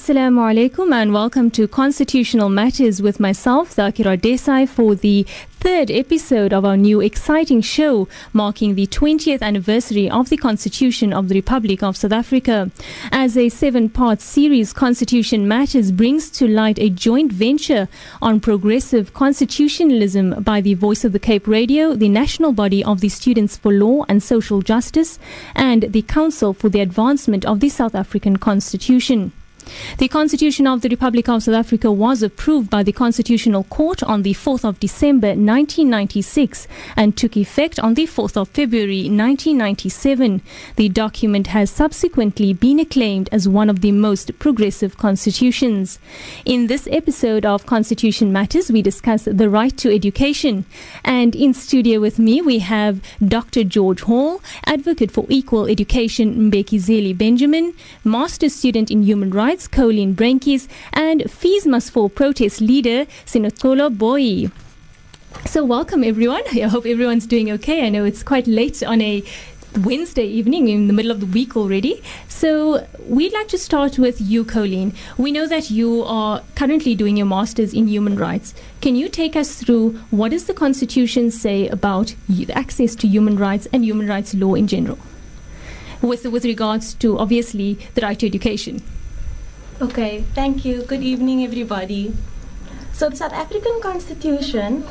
Assalamu alaikum and welcome to Constitutional Matters with myself, Zakira Desai, for the third episode of our new exciting show marking the 20th anniversary of the Constitution of the Republic of South Africa. As a 7-part series, Constitution Matters brings to light a joint venture on progressive constitutionalism by the Voice of the Cape Radio, the national body of the Students for Law and Social Justice, and the Council for the Advancement of the South African Constitution. The Constitution of the Republic of South Africa was approved by the Constitutional Court on the 4th of December 1996 and took effect on the 4th of February 1997. The document has subsequently been acclaimed as one of the most progressive constitutions. In this episode of Constitution Matters, we discuss the right to education. And in studio with me, we have Dr. George Hall, Advocate for Equal Education Mbekizeli Benjamin, Master's Student in Human Rights Colleen Brenkes, and Fees Must Fall protest leader Sinotolo Boy. So welcome everyone. I hope everyone's doing okay. I know it's quite late on a Wednesday evening, in the middle of the week already. So we'd like to start with you, Colleen. We know that you are currently doing your Masters in Human Rights. Can you take us through what does the Constitution say about access to human rights and human rights law in general, with regards to obviously the right to education? Okay, thank you. Good evening, everybody. So the South African Constitution,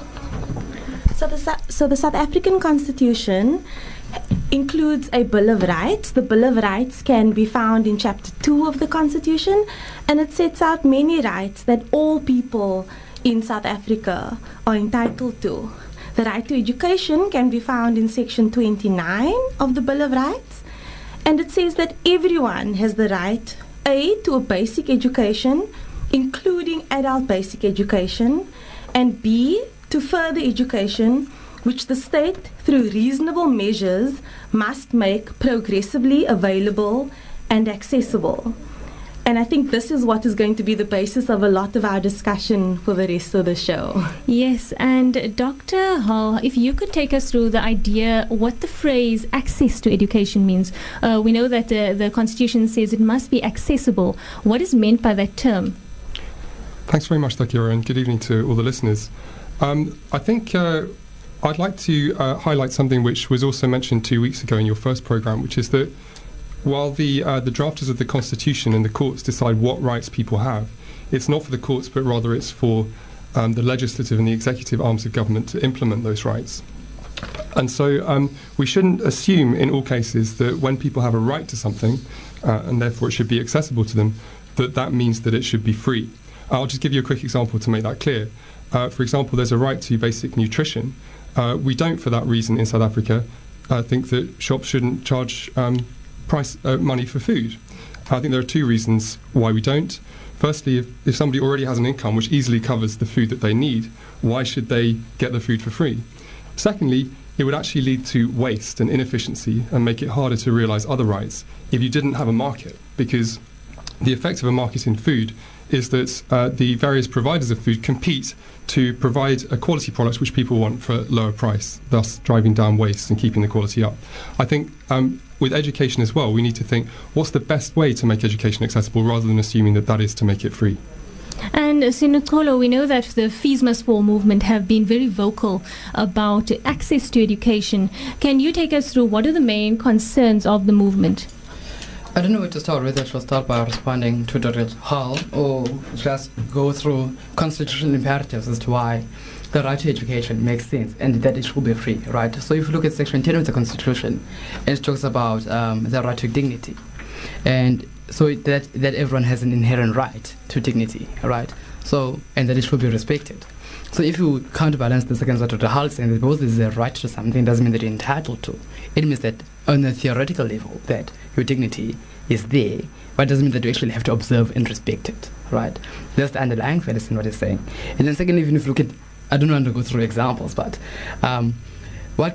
the South African Constitution includes a Bill of Rights. The Bill of Rights can be found in Chapter 2 of the Constitution, and it sets out many rights that all people in South Africa are entitled to. The right to education can be found in Section 29 of the Bill of Rights, and it says that everyone has the right A, to a basic education, including adult basic education, and B, to further education, which the state, through reasonable measures, must make progressively available and accessible. And I think this is what is going to be the basis of a lot of our discussion for the rest of the show. Yes, and Dr. Hall, if you could take us through the idea, what the phrase access to education means. We know that the Constitution says it must be accessible. What is meant by that term? Thanks very much, Takira, and good evening to all the listeners. I think I'd like to highlight something which was also mentioned 2 weeks ago in your first programme, which is that while the drafters of the Constitution and the courts decide what rights people have, it's not for the courts, but rather it's for the legislative and the executive arms of government to implement those rights. And so we shouldn't assume in all cases that when people have a right to something, and therefore it should be accessible to them, that means that it should be free. I'll just give you a quick example to make that clear. For example, there's a right to basic nutrition. We don't, for that reason, in South Africa, think that shops shouldn't charge money for food. I think there are two reasons why we don't. Firstly, if somebody already has an income which easily covers the food that they need, why should they get the food for free? Secondly, it would actually lead to waste and inefficiency and make it harder to realise other rights if you didn't have a market, because the effect of a market in food is that the various providers of food compete to provide a quality product which people want for a lower price, thus driving down waste and keeping the quality up. I think with education as well, we need to think, what's the best way to make education accessible rather than assuming that is to make it free? And Sinotolo, we know that the Fees Must Fall movement have been very vocal about access to education. Can you take us through what are the main concerns of the movement? I don't know where to start, whether I should start by responding to Dr. Hall or just go through constitutional imperatives as to why the right to education makes sense and that it should be free, right? So if you look at Section 10 of the Constitution, it talks about the right to dignity. And so that everyone has an inherent right to dignity, right? So, and that it should be respected. So if you counterbalance this against what Dr. Hall is saying, that because there's a right to something doesn't mean that you're entitled to. It means that on a theoretical level, that your dignity is there, but it doesn't mean that you actually have to observe and respect it, right? That's the underlying fallacy in what he's saying. And then secondly, even if you look at, I don't want to go through examples, but what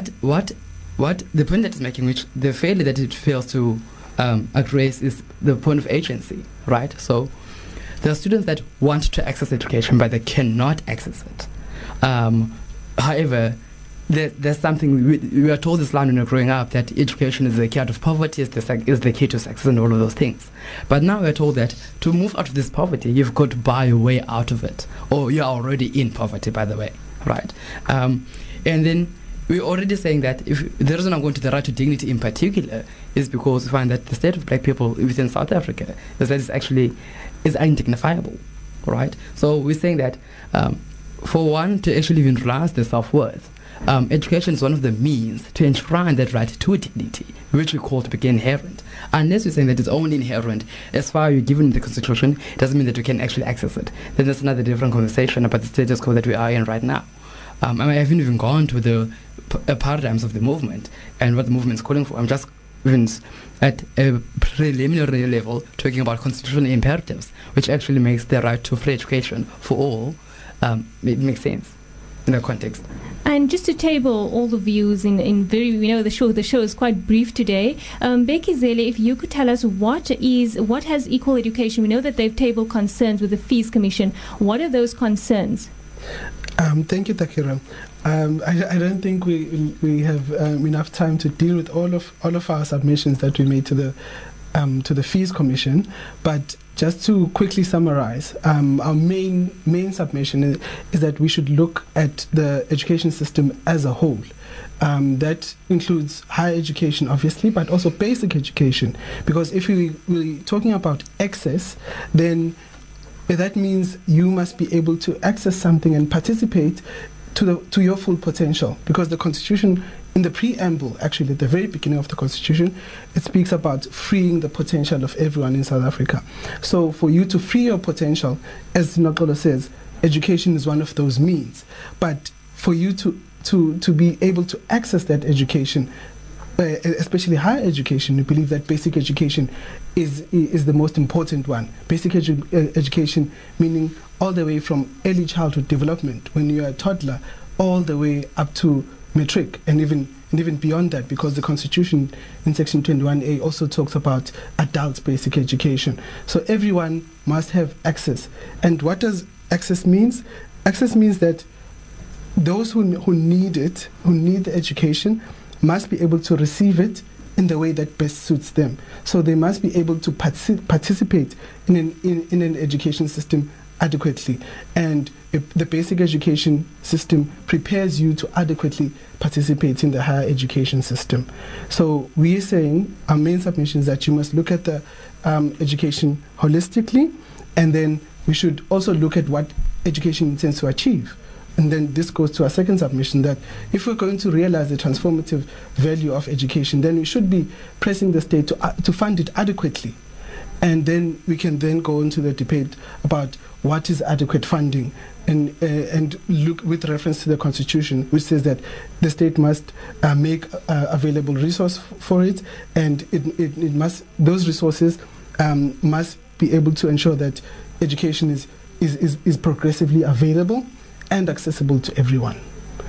the point that he's making, which the failure that it fails to address, is the point of agency, right? So there are students that want to access education, but they cannot access it. However, there's something we are told this line when we're growing up, that education is the key out of poverty, is the key to success and all of those things. But now we're told that to move out of this poverty, you've got to buy your way out of it, or you're already in poverty, by the way, right? And then we're already saying that if the reason I'm going to the right to dignity in particular is because we find that the state of black people within South Africa is undignifiable, right? So we're saying that for one to actually even realize their self-worth, education is one of the means to enshrine that right to dignity, which we call to be inherent. Unless you're saying that it's only inherent as far as you're given the Constitution, it doesn't mean that you can actually access it. Then there's another different conversation about the status quo that we are in right now. I haven't even gone to the paradigms of the movement and what the movement is calling for. I'm just even at a preliminary level talking about constitutional imperatives, which actually makes the right to free education for all. It makes sense in that context. And just to table all the views in very, we know the show is quite brief today. Becky Zele, if you could tell us what has Equal Education, we know that they've tabled concerns with the Fees Commission. What are those concerns? Thank you, Takira. I don't think we have enough time to deal with all of our submissions that we made to the Fees Commission, but just to quickly summarize, our main submission is that we should look at the education system as a whole. That includes higher education, obviously, but also basic education. Because if we're talking about access, then that means you must be able to access something and participate to your full potential. Because the Constitution, in the preamble, actually at the very beginning of the Constitution, it speaks about freeing the potential of everyone in South Africa. So for you to free your potential, as Nokolo says, education is one of those means. But for you to be able to access that education, especially higher education, we believe that basic education is the most important one. Basic education meaning all the way from early childhood development, when you're a toddler, all the way up to matric, and even beyond that, because the Constitution in Section 21A also talks about adult basic education. So everyone must have access. And what does access mean? Access means that those who need it, who need the education, must be able to receive it in the way that best suits them. So they must be able to participate in an education system adequately. And the basic education system prepares you to adequately participate in the higher education system. So we are saying, our main submission is that you must look at the education holistically, and then we should also look at what education intends to achieve. And then this goes to our second submission, that if we're going to realize the transformative value of education, then we should be pressing the state to fund it adequately. And then we can then go into the debate about what is adequate funding, and look with reference to the Constitution, which says that the state must make available resource for it, and it must, those resources must be able to ensure that education is progressively available and accessible to everyone.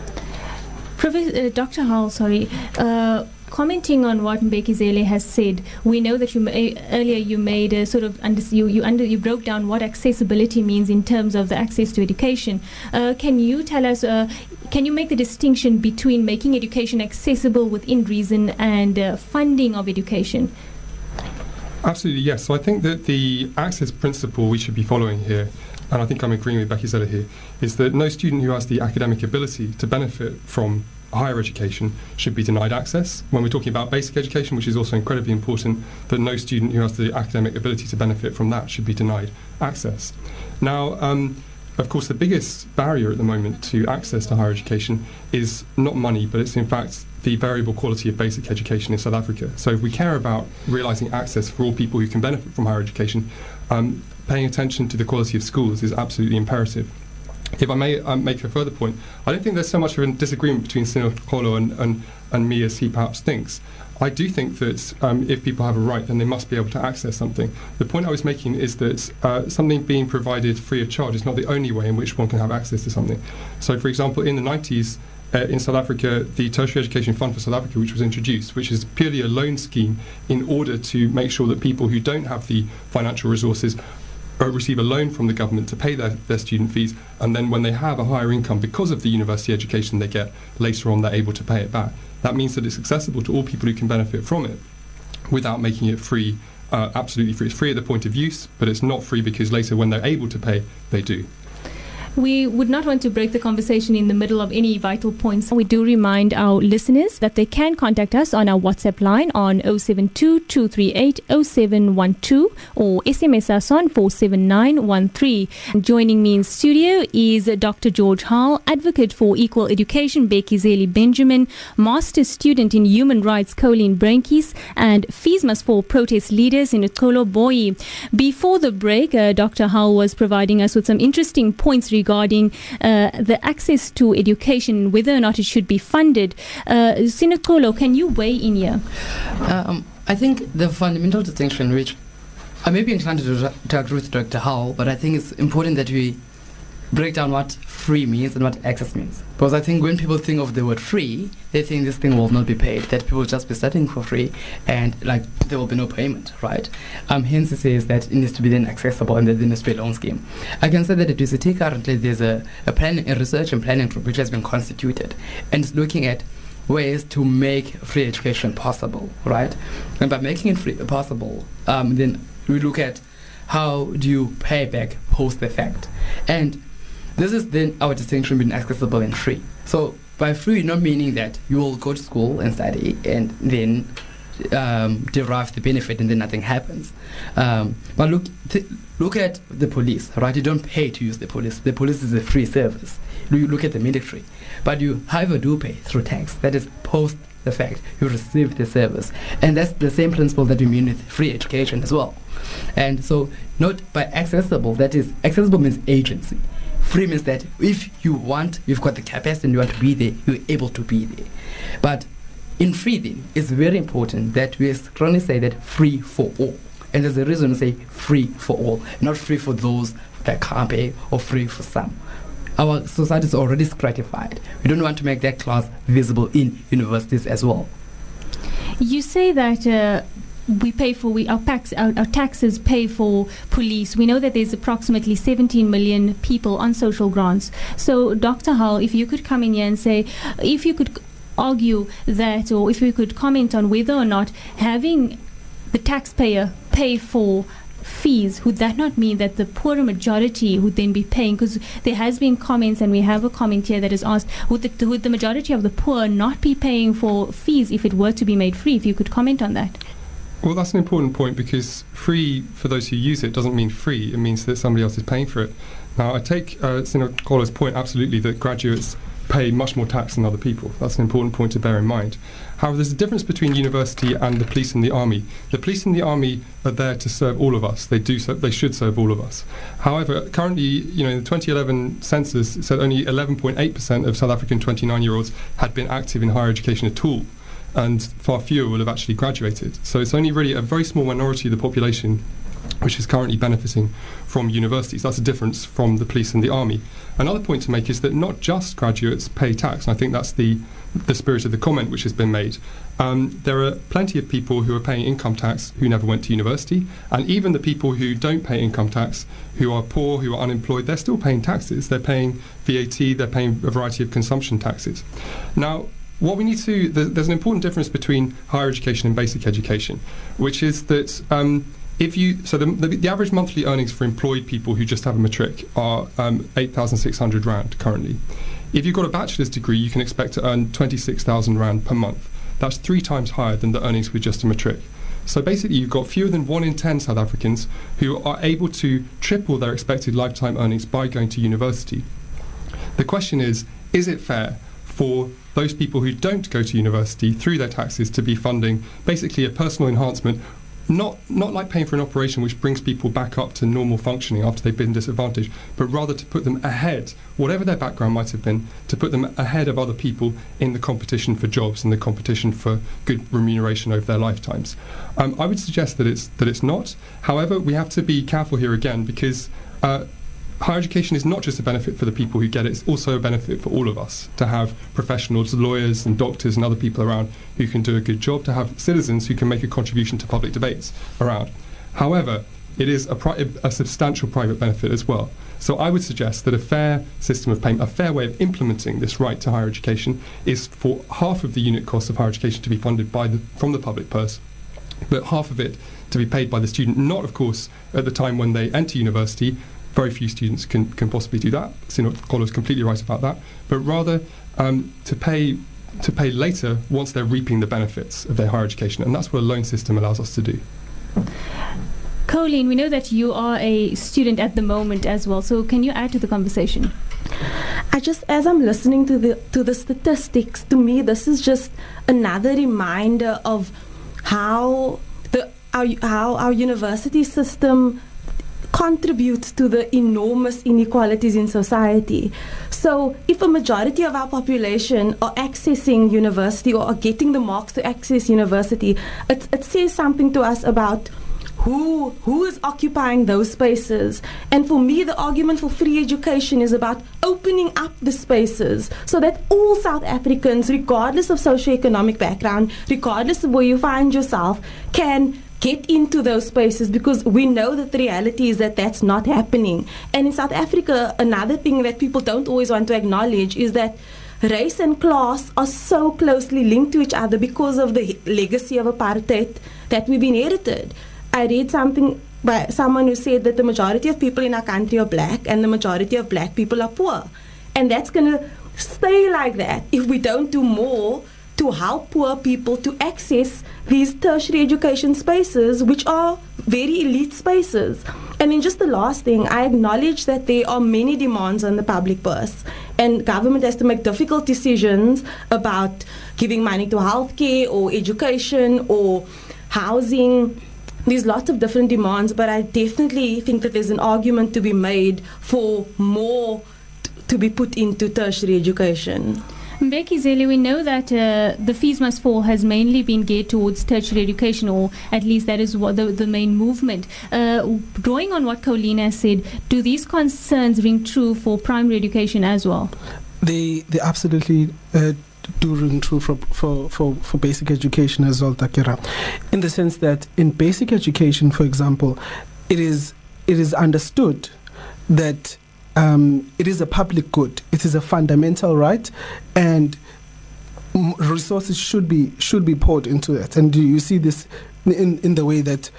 Dr. Hall, commenting on what Mbeki Zele has said, we know that earlier you made a sort of you broke down what accessibility means in terms of the access to education. Can you tell us? Can you make the distinction between making education accessible within reason and funding of education? Absolutely, yes. So I think that the access principle we should be following here, and I think I'm agreeing with Becky Zele here, is that no student who has the academic ability to benefit from higher education should be denied access. When we're talking about basic education, which is also incredibly important, that no student who has the academic ability to benefit from that should be denied access. Now, of course, the biggest barrier at the moment to access to higher education is not money, but it's in fact the variable quality of basic education in South Africa. So if we care about realising access for all people who can benefit from higher education, paying attention to the quality of schools is absolutely imperative. If I may make a further point, I don't think there's so much of a disagreement between Sinokolo and me as he perhaps thinks. I do think that if people have a right, then they must be able to access something. The point I was making is that something being provided free of charge is not the only way in which one can have access to something. So, for example, in the 90s, in South Africa, the Tertiary Education Fund for South Africa, which was introduced, which is purely a loan scheme in order to make sure that people who don't have the financial resources receive a loan from the government to pay their student fees, and then when they have a higher income because of the university education they get, later on they're able to pay it back. That means that it's accessible to all people who can benefit from it without making it free, absolutely free. It's free at the point of use, but it's not free because later when they're able to pay, they do. We would not want to break the conversation in the middle of any vital points. We do remind our listeners that they can contact us on our WhatsApp line on 072-238-0712 or SMS us on 47913. Joining me in studio is Dr. George Hall, advocate for equal education, Bekizeli Benjamin, master's student in human rights, Colleen Brankis, and Fees Must Fall protest leaders in Kolo Boyi. Before the break, Dr. Hall was providing us with some interesting points regarding the access to education, whether or not it should be funded. Sinakolo, can you weigh in here? I think the fundamental distinction, which I may be inclined to agree with Dr. Howell, but I think it's important that we break down what free means and what access means. Because I think when people think of the word free, they think this thing will not be paid, that people will just be studying for free and like there will be no payment, right? Hence it says that it needs to be then accessible and there needs to be a loan scheme. I can say that at UCT currently there's a research and planning group which has been constituted and it's looking at ways to make free education possible, right? And by making it free possible, then we look at how do you pay back post the fact. And this is then our distinction between accessible and free. So by free, not meaning that you will go to school and study and then derive the benefit and then nothing happens. But look at the police, right? You don't pay to use the police. The police is a free service. You look at the military. But you, however, do pay through tax. That is post the fact. You receive the service. And that's the same principle that we mean with free education as well. And so not by accessible, that is, accessible means agency. Free means that if you want, you've got the capacity and you want to be there, you're able to be there. But in free then, it's very important that we strongly say that free for all. And there's a reason to say free for all, not free for those that can't pay or free for some. Our society is already stratified. We don't want to make that class visible in universities as well. You say that we pay for our taxes pay for police. We know that there's approximately 17 million people on social grants. So, Dr. Hull, if you could come in here and say, if you could argue that, or if you could comment on whether or not having the taxpayer pay for fees, would that not mean that the poorer majority would then be paying? Because there has been comments, and we have a comment here that is asked, would the majority of the poor not be paying for fees if it were to be made free? If you could comment on that. Well, that's an important point, because free for those who use it doesn't mean free. It means that somebody else is paying for it. Now, I take Sinakolo's point absolutely that graduates pay much more tax than other people. That's an important point to bear in mind. However, there's a difference between university and the police and the army. The police and the army are there to serve all of us. They should serve all of us. However, currently, in the 2011 census, it said only 11.8% of South African 29-year-olds had been active in higher education at all, and far fewer will have actually graduated. So it's only really a very small minority of the population which is currently benefiting from universities. That's a difference from the police and the army. Another point to make is that not just graduates pay tax, and I think that's the spirit of the comment which has been made. There are plenty of people who are paying income tax who never went to university, and even the people who don't pay income tax, who are poor, who are unemployed, they're still paying taxes. They're paying VAT, they're paying a variety of consumption taxes. Now, what we need to, there's an important difference between higher education and basic education, which is that the average monthly earnings for employed people who just have a matric are 8,600 Rand currently. If you've got a bachelor's degree, you can expect to earn 26,000 Rand per month. That's 3 times higher than the earnings with just a matric. So basically, you've got fewer than 1 in 10 South Africans who are able to triple their expected lifetime earnings by going to university. The question is it fair for those people who don't go to university through their taxes to be funding basically a personal enhancement, not like paying for an operation which brings people back up to normal functioning after they've been disadvantaged, but rather to put them ahead, whatever their background might have been, to put them ahead of other people in the competition for jobs and the competition for good remuneration over their lifetimes. I would suggest that it's not. However, we have to be careful here again, because higher education is not just a benefit for the people who get it, it's also a benefit for all of us, to have professionals, lawyers and doctors and other people around who can do a good job, to have citizens who can make a contribution to public debates around. However, it is a substantial private benefit as well. So I would suggest that a fair system of payment, a fair way of implementing this right to higher education, is for half of the unit cost of higher education to be funded from the public purse, but half of it to be paid by the student, not, of course, at the time when they enter university. Very few students can possibly do that. Kolo is completely right about that. But rather to pay later once they're reaping the benefits of their higher education. And that's what a loan system allows us to do. Colleen, we know that you are a student at the moment as well. So can you add to the conversation? As I'm listening to the statistics, to me, this is just another reminder of how our university system contributes to the enormous inequalities in society. So if a majority of our population are accessing university or are getting the marks to access university, it says something to us about who is occupying those spaces. And for me, the argument for free education is about opening up the spaces so that all South Africans, regardless of socioeconomic background, regardless of where you find yourself, can get into those spaces, because we know that the reality is that that's not happening. And in South Africa, another thing that people don't always want to acknowledge is that race and class are so closely linked to each other because of the legacy of apartheid that we've inherited. I read something by someone who said that the majority of people in our country are black and the majority of black people are poor. And that's going to stay like that if we don't do more to help poor people to access these tertiary education spaces, which are very elite spaces. And then just the last thing, I acknowledge that there are many demands on the public purse, and government has to make difficult decisions about giving money to healthcare or education or housing. There's lots of different demands, but I definitely think that there's an argument to be made for more to be put into tertiary education. Becky Zele, we know that the Fees Must Fall has mainly been geared towards tertiary education, or at least that is what the main movement. Drawing on what Colleen has said, do these concerns ring true for primary education as well? They absolutely do ring true for basic education as well, Takira, in the sense that in basic education, for example, it is understood that it is a public good. It is a fundamental right, and resources should be poured into it. And you see this in the way that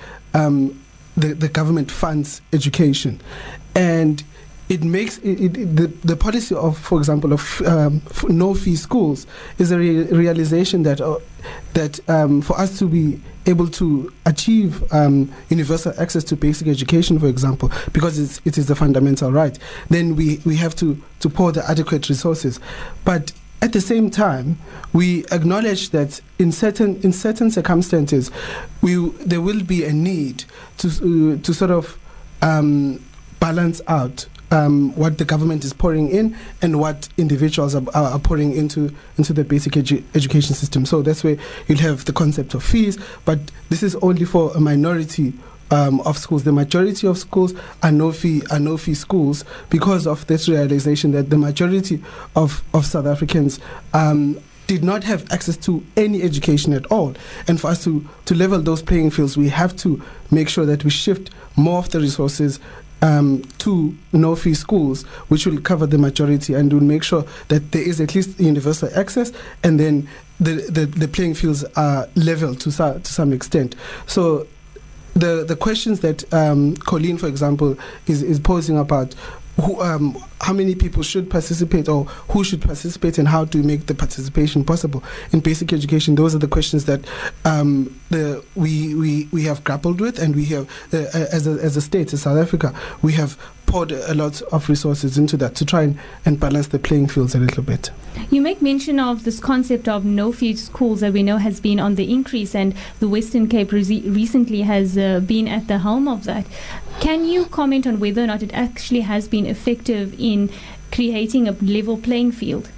the government funds education, and it makes the policy of, for example, of no-fee schools is a realization that for us to be able to achieve universal access to basic education, for example, because it is a fundamental right, then we have to pour the adequate resources. But at the same time, we acknowledge that in certain circumstances, there will be a need to sort of balance out what the government is pouring in and what individuals are pouring into the basic education system. So that's where you'll have the concept of fees, but this is only for a minority of schools. The majority of schools are no fee schools because of this realization that the majority of South Africans did not have access to any education at all. And for us to level those playing fields, we have to make sure that we shift more of the resources to no-fee schools, which will cover the majority and will make sure that there is at least universal access, and then the playing fields are level to some extent. So the questions that Colleen, for example, is posing about how many people should participate or who should participate and how to make the participation possible in basic education, those are the questions that we have grappled with, and we have as a state, as South Africa, we have poured a lot of resources into that to try and balance the playing fields a little bit. You make mention of this concept of no-fee schools that we know has been on the increase, and the Western Cape recently has been at the helm of that. Can you comment on whether or not it actually has been effective in creating a level playing field?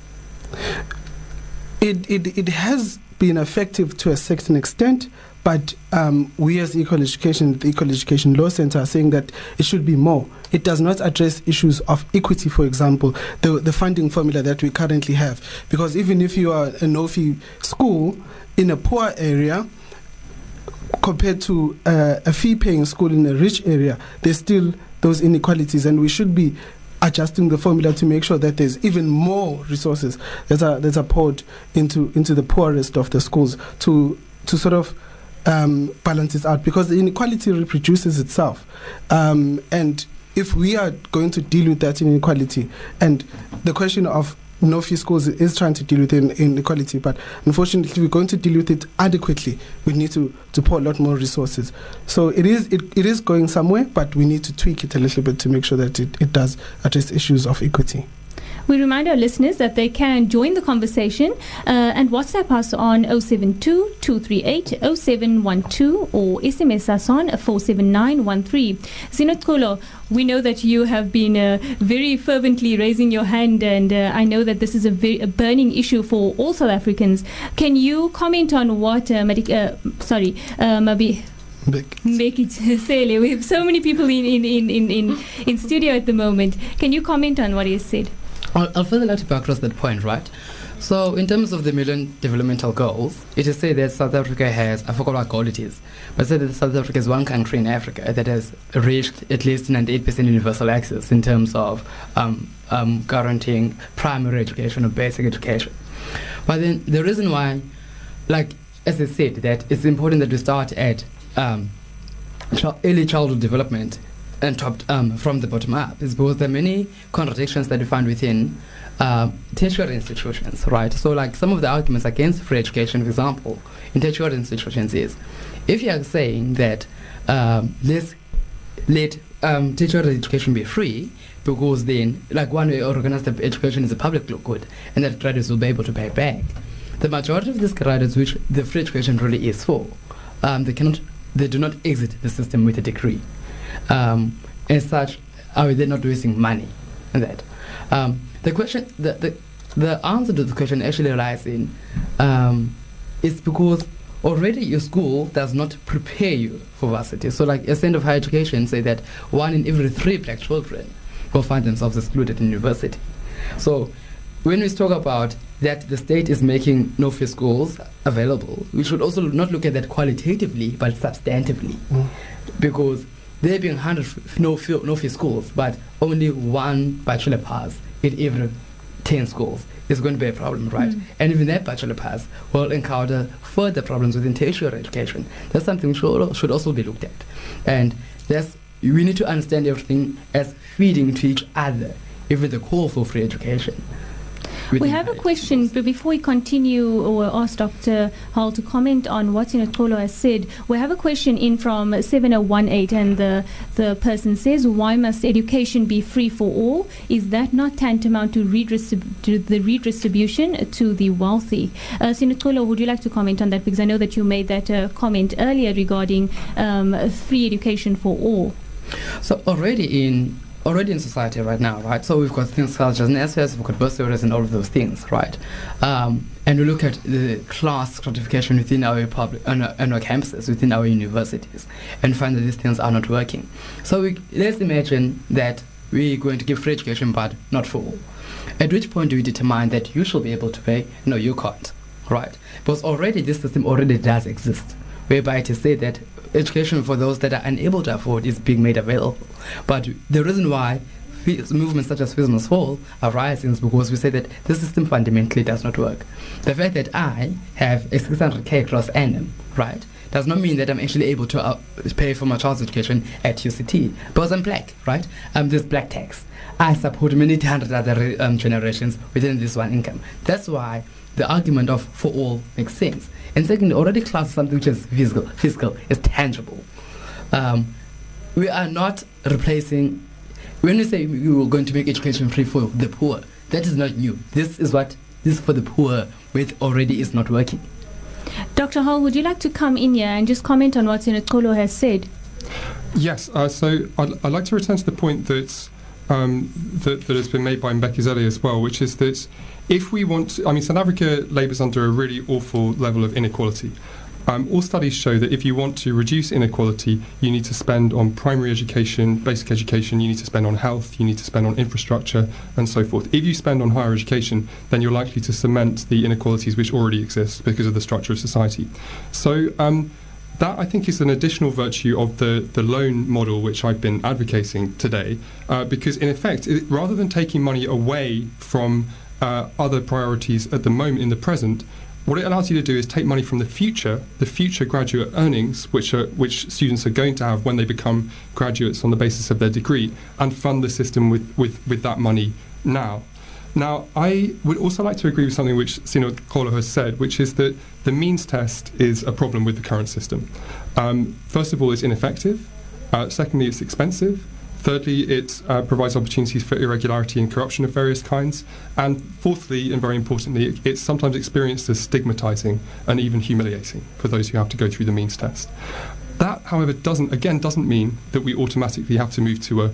It has been effective to a certain extent, but we as the Equal Education Law Centre are saying that it should be more. It does not address issues of equity, for example, the funding formula that we currently have. Because even if you are a no-fee school in a poor area, compared to a fee-paying school in a rich area, there's still those inequalities, and we should be adjusting the formula to make sure that there's even more resources that are poured into the poorest of the schools to sort of balance it out, because the inequality reproduces itself, and if we are going to deal with that inequality, and the question of no-fee schools is trying to deal with inequality, but unfortunately, if we're going to deal with it adequately, we need to pour a lot more resources. So it is going somewhere, but we need to tweak it a little bit to make sure that it does address issues of equity. We remind our listeners that they can join the conversation and WhatsApp us on 072-238-0712 or SMS us on 47913. Zinotkulo, we know that you have been very fervently raising your hand, and I know that this is a burning issue for all South Africans. Can you comment on what Mbeki Sele, we have so many people in studio at the moment. Can you comment on what he has said? I'll further like to back across that point, right? So, in terms of the Millennium Developmental Goals, it is said that South Africa has, I forgot what goal it is, but said that South Africa is one country in Africa that has reached at least 98% universal access in terms of guaranteeing primary education or basic education. But then the reason why, like as I said, that it's important that we start at early childhood development and from the bottom up is because there are many contradictions that we find within tertiary institutions, right? So, like some of the arguments against free education, for example, in tertiary institutions is, if you are saying that let's let tertiary education be free, because then, like one way organized education is a public good, and that graduates will be able to pay back. The majority of these graduates, which the free education really is for, they do not exit the system with a degree. As such, they're not wasting money on that. The question, the answer to the question actually lies in, it's because already your school does not prepare you for varsity. So, like a Center of Higher Education say that 1 in every 3 black children will find themselves excluded in university. So, when we talk about that the state is making no-fee schools available, we should also not look at that qualitatively but substantively, because there being 100 no-fee schools, but only 1 bachelor pass in every 10 schools is going to be a problem, right? And even that bachelor pass will encounter further problems within tertiary education. That's something should also be looked at. And we need to understand everything as feeding to each other, even the call for free education. We have a question, but before we continue or ask Dr. Hall to comment on what Zinotkulo has said, we have a question in from 7018, and the person says, why must education be free for all? Is that not tantamount to the redistribution to the wealthy? Zinotkulo, would you like to comment on that? Because I know that you made that comment earlier regarding free education for all. So already in society right now, right? So we've got things such as NSFAS, we've got bursaries and all of those things, right? And we look at the class stratification within our campuses, within our universities, and find that these things are not working. So let's imagine that we're going to give free education, but not for all. At which point do we determine that you shall be able to pay? No, you can't, right? Because already this system already does exist, whereby it is said that education for those that are unable to afford is being made available. But the reason why movements such as Fees Must Fall are rising is because we say that the system fundamentally does not work. The fact that I have a 600k gross annum, right, does not mean that I'm actually able to pay for my child's education at UCT, because I'm black, right? There's black tax. I support many hundred other generations within this one income. That's why the argument of for all makes sense. And secondly, already class is something which is fiscal, is tangible. We are not replacing, when we say we were going to make education free for the poor, that is not new. This is for the poor, which already is not working. Dr. Hall, would you like to come in here and just comment on what Zinotkulo has said? Yes, so I'd like to return to the point that has been made by Mbeki Sele as well, which is that if we want to, South Africa labours under a really awful level of inequality. All studies show that if you want to reduce inequality, you need to spend on primary education, basic education, you need to spend on health, you need to spend on infrastructure, and so forth. If you spend on higher education, then you're likely to cement the inequalities which already exist because of the structure of society. So That, I think, is an additional virtue of the loan model which I've been advocating today, because in effect, rather than taking money away from other priorities at the moment in the present, what it allows you to do is take money from the future graduate earnings, which students are going to have when they become graduates on the basis of their degree, and fund the system with that money now. Now, I would also like to agree with something which Sino Kolo has said, which is that the means test is a problem with the current system. First of all, it's ineffective. Secondly, it's expensive. Thirdly, it provides opportunities for irregularity and corruption of various kinds. And fourthly, and very importantly, it's sometimes experienced as stigmatizing and even humiliating for those who have to go through the means test. That, however, doesn't mean that we automatically have to move to a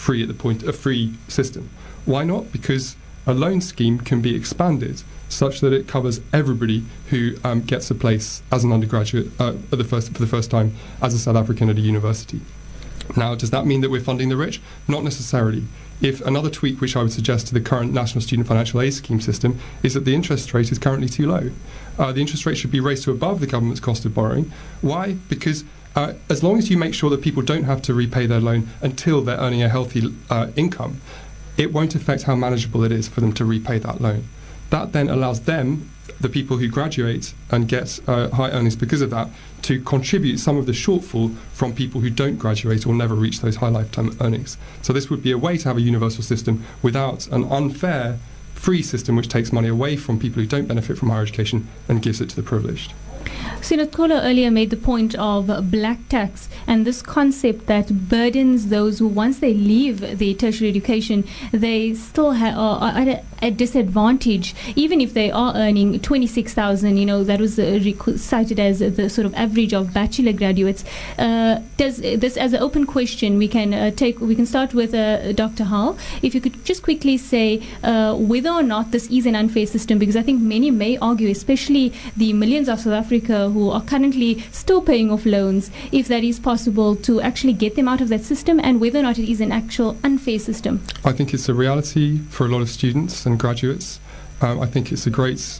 free system. Why not? Because a loan scheme can be expanded such that it covers everybody who gets a place as an undergraduate for the first time as a South African at a university. Now, does that mean that we're funding the rich? Not necessarily. If another tweak which I would suggest to the current National Student Financial Aid Scheme system is that the interest rate is currently too low. The interest rate should be raised to above the government's cost of borrowing. Why? Because as long as you make sure that people don't have to repay their loan until they're earning a healthy income, it won't affect how manageable it is for them to repay that loan. That then allows them, the people who graduate and get high earnings because of that, to contribute some of the shortfall from people who don't graduate or never reach those high lifetime earnings. So this would be a way to have a universal system without an unfair free system which takes money away from people who don't benefit from higher education and gives it to the privileged. Senator Kolo earlier made the point of black tax and this concept that burdens those who, once they leave the tertiary education, they still are at a disadvantage, even if they are earning 26,000. That was cited as the sort of average of bachelor graduates. Does this, as an open question, we can start with Dr. Hall. If you could just quickly say whether or not this is an unfair system, because I think many may argue, especially the millions of South Africa who are currently still paying off loans, if that is possible to actually get them out of that system, and whether or not it is an actual unfair system. I think it's a reality for a lot of students and graduates. I think it's a great.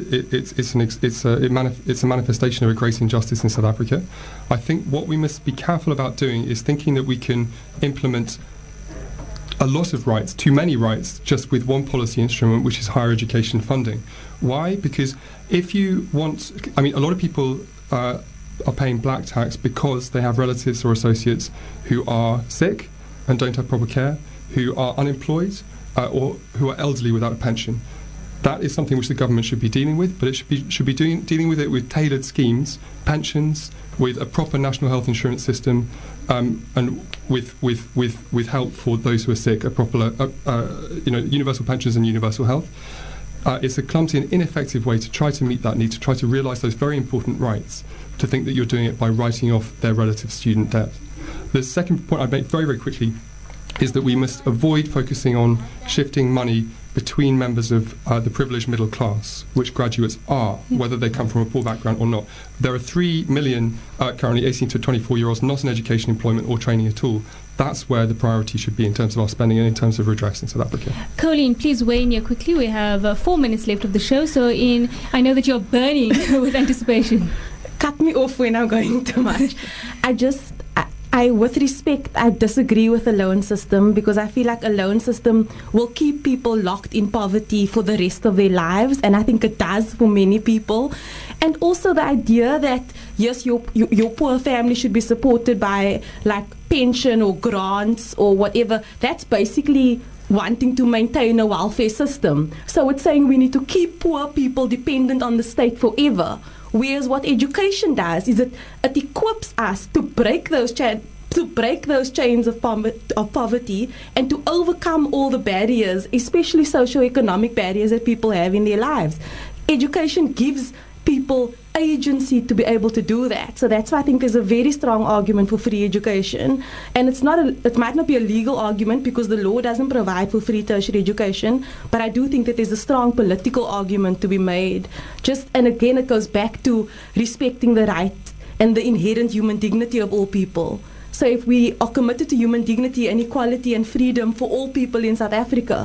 It's a manifestation of a great injustice in South Africa. I think what we must be careful about doing is thinking that we can implement a lot of rights, too many rights, just with one policy instrument, which is higher education funding. Why? Because if you want, a lot of people are paying black tax because they have relatives or associates who are sick and don't have proper care, who are unemployed, or who are elderly without a pension. That is something which the government should be dealing with, but it should be dealing with it with tailored schemes, pensions, with a proper national health insurance system, and with help for those who are sick, a proper universal pensions and universal health. It's a clumsy and ineffective way to try to meet that need, to try to realise those very important rights, to think that you're doing it by writing off their relative student debt. The second point I'd make very, very quickly is that we must avoid focusing on shifting money between members of the privileged middle class, which graduates are, whether they come from a poor background or not. There are 3 million currently 18 to 24-year-olds not in education, employment or training at all. That's where the priority should be in terms of our spending and in terms of redress in South Africa. Colleen, please weigh in here quickly. We have 4 minutes left of the show, so I know that you're burning with anticipation. Cut me off when I'm going too much. With respect, I disagree with the loan system, because I feel like a loan system will keep people locked in poverty for the rest of their lives, and I think it does for many people. And also the idea that, yes, your poor family should be supported by like pension or grants or whatever, that's basically wanting to maintain a welfare system. So it's saying we need to keep poor people dependent on the state forever. Whereas what education does is it equips us to break those chains of poverty and to overcome all the barriers, especially socioeconomic barriers that people have in their lives. Education gives people agency to be able to do that. So that's why I think there's a very strong argument for free education. And it might not be a legal argument because the law doesn't provide for free tertiary education, but I do think that there's a strong political argument to be made. And again, it goes back to respecting the rights and the inherent human dignity of all people. So if we are committed to human dignity and equality and freedom for all people in South Africa,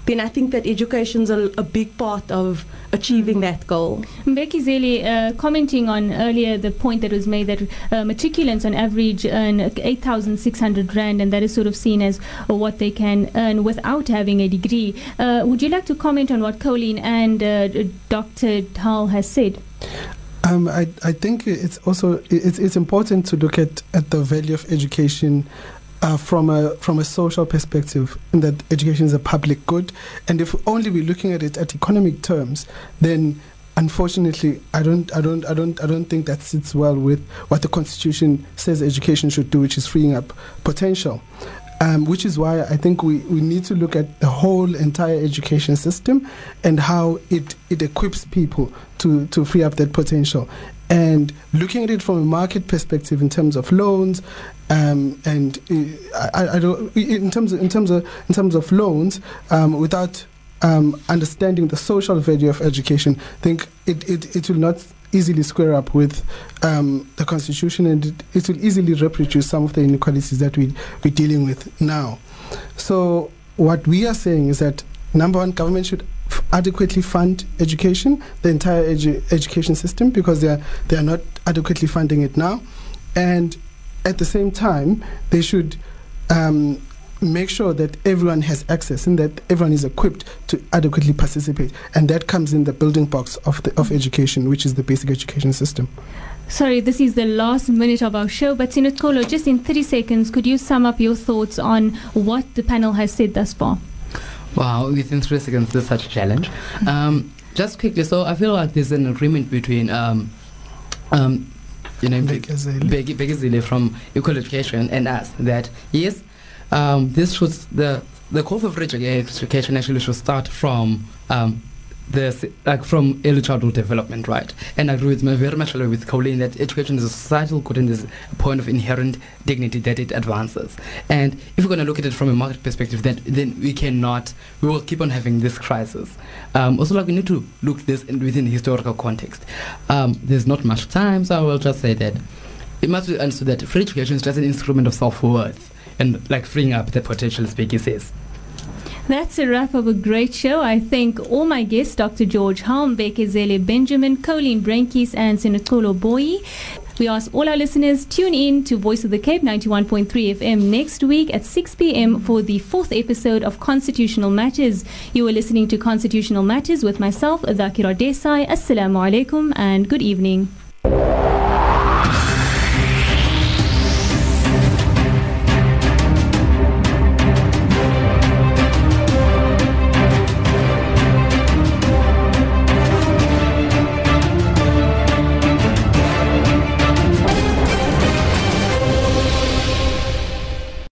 then I think that education's a big part of achieving that goal. Mbeki Zele, commenting on earlier the point that was made that matriculants on average earn 8,600 Rand, and that is sort of seen as what they can earn without having a degree. Would you like to comment on what Colleen and Dr. Hall has said? I think it's also it's important to look at the value of education from a social perspective, in that education is a public good, and if only we're looking at it at economic terms, then unfortunately I don't think that sits well with what the Constitution says education should do, which is freeing up potential. Which is why I think we need to look at the whole entire education system and how it equips people to free up that potential. And looking at it from a market perspective in terms of loans, and I don't in terms of loans, without understanding the social value of education, I think it will not easily square up with the Constitution, and it will easily reproduce some of the inequalities that we're dealing with now. So what we are saying is that, number one, government should adequately fund education, the entire education system, because they are not adequately funding it now. And at the same time, they should make sure that everyone has access and that everyone is equipped to adequately participate, and that comes in the building blocks of education, which is the basic education system. Sorry, this is the last minute of our show, but Sinukolo, just in 30 seconds, could you sum up your thoughts on what the panel has said thus far? Wow, within 3 seconds, this is such a challenge. Just quickly, so I feel like there's an agreement between Mbeki Zele from Equal Education and us that yes, this should the call for free education actually should start from from early childhood development, right? And I agree very much with Colleen that education is a societal good and there's a point of inherent dignity that it advances. And if we're going to look at it from a market perspective, then we will keep on having this crisis. Also, we need to look this within the historical context. There's not much time, so I will just say that it must be understood that free education is just an instrument of self-worth and freeing up the potential, as Becky says. That's a wrap of a great show. I thank all my guests, Dr. George Halm, Mbeki Zele Benjamin, Colleen Brenkis, and Sinukolo Boy. We ask all our listeners, tune in to Voice of the Cape 91.3 FM next week at 6 p.m. for the 4th episode of Constitutional Matters. You are listening to Constitutional Matters with myself, Dhakira Desai. Assalamu alaikum and good evening.